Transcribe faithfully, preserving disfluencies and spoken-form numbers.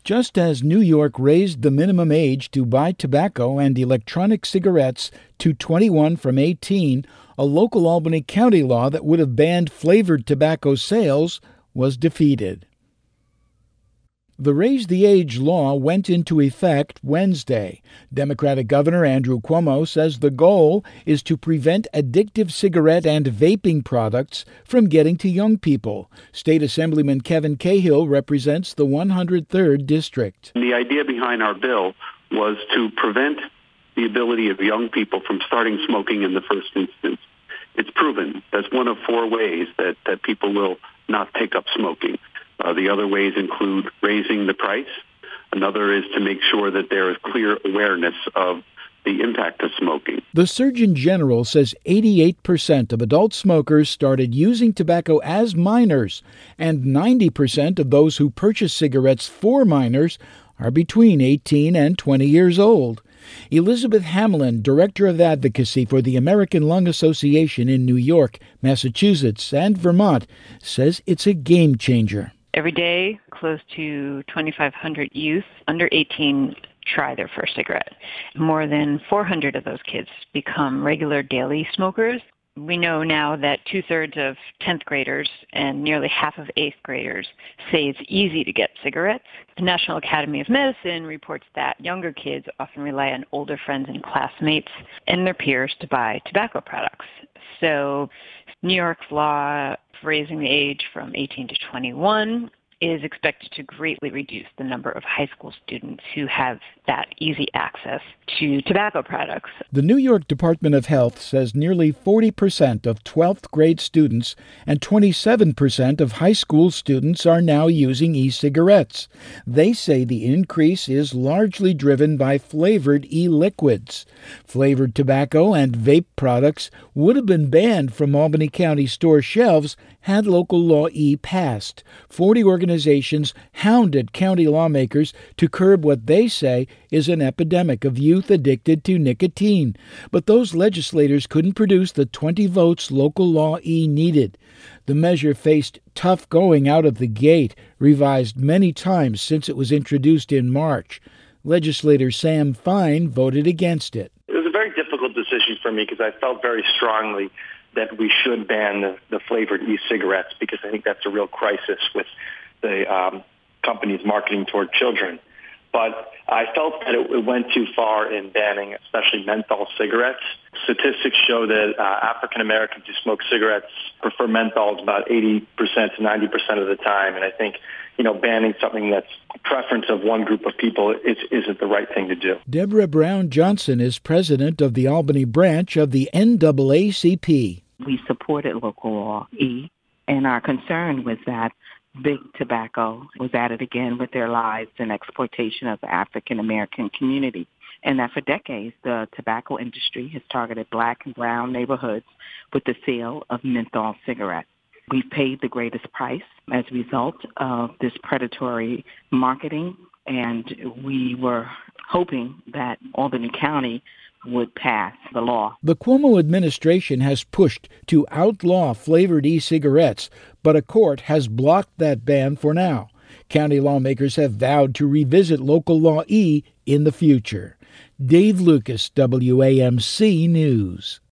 Just as New York raised the minimum age to buy tobacco and electronic cigarettes to twenty-one from eighteen, a local Albany County law that would have banned flavored tobacco sales was defeated. The Raise the Age law went into effect Wednesday. Democratic Governor Andrew Cuomo says the goal is to prevent addictive cigarette and vaping products from getting to young people. State Assemblyman Kevin Cahill represents the one hundred third District. The idea behind our bill was to prevent the ability of young people from starting smoking in the first instance. It's proven that's one of four ways that, that people will not take up smoking. Uh, the other ways include raising the price. Another is to make sure that there is clear awareness of the impact of smoking. The Surgeon General says eighty-eight percent of adult smokers started using tobacco as minors, and ninety percent of those who purchase cigarettes for minors are between eighteen and twenty years old. Elizabeth Hamlin, Director of Advocacy for the American Lung Association in New York, Massachusetts, and Vermont, says it's a game changer. Every day, close to twenty-five hundred youth under eighteen try their first cigarette. More than four hundred of those kids become regular daily smokers. We know now that two-thirds of tenth graders and nearly half of eighth graders say it's easy to get cigarettes. The National Academy of Medicine reports that younger kids often rely on older friends and classmates and their peers to buy tobacco products. So New York's law raising the age from eighteen to twenty-one is expected to greatly reduce the number of high school students who have that easy access to tobacco products. The New York Department of Health says nearly forty percent of twelfth grade students and twenty-seven percent of high school students are now using e-cigarettes. They say the increase is largely driven by flavored e-liquids. Flavored tobacco and vape products would have been banned from Albany County store shelves had Local Law E passed. Forty organizations hounded county lawmakers to curb what they say is an epidemic of youth addicted to nicotine. But those legislators couldn't produce the twenty votes Local Law E needed. The measure faced tough going out of the gate, revised many times since it was introduced in March. Legislator Sam Fine voted against it. It was a very difficult decision for me because I felt very strongly that we should ban the, the flavored e-cigarettes because I think that's a real crisis with the um, companies marketing toward children. But I felt that it, it went too far in banning especially menthol cigarettes. Statistics show that uh, African Americans who smoke cigarettes prefer menthols about eighty percent to ninety percent of the time. And I think, you know, banning something that's a preference of one group of people is, isn't the right thing to do. Deborah Brown Johnson is president of the Albany branch of the N double A C P. We supported Local Law E, and our concern was that big tobacco was at it again with their lives and exploitation of the African American community. And that for decades, the tobacco industry has targeted black and brown neighborhoods with the sale of menthol cigarettes. We've paid the greatest price as a result of this predatory marketing, and we were hoping that Albany County would pass the law. The Cuomo administration has pushed to outlaw flavored e-cigarettes, but a court has blocked that ban for now. County lawmakers have vowed to revisit Local Law E in the future. Dave Lucas, W A M C News.